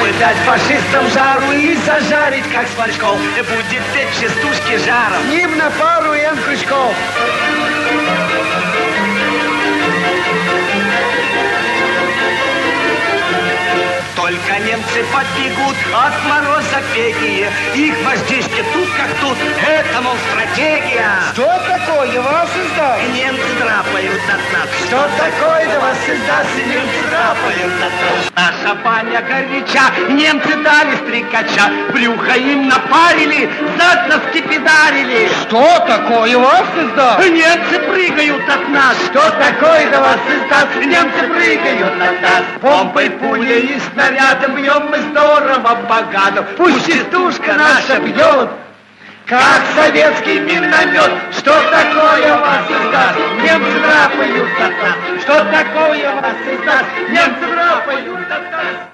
дать фашистам жару и зажарить, как сморчков. Будет петь частушки жаром. С ним на пару Ян Крючков. Только немцы побегут от мороза пегие. Их вождишки тут как тут. Это, мол, стратегия. Что такое вас издаст? Немцы драпают от нас. Что такое да вас издаст? Немцы драпают от нас. Наша баня горяча. Немцы дали стрекача. Брюхо им напарили. Зад нас скипидарили. Что такое вас издаст? Немцы прыгают от нас. Что такое да вас издаст? Немцы прыгают от нас. Помпой, пулей и снарядом бьем мы здорово богато. Пусть частушка наша бьет, как советский миномет. Что такое вас издаст? Немцы драпают от нас. Что такое вас издаст? Немцы драпают от нас.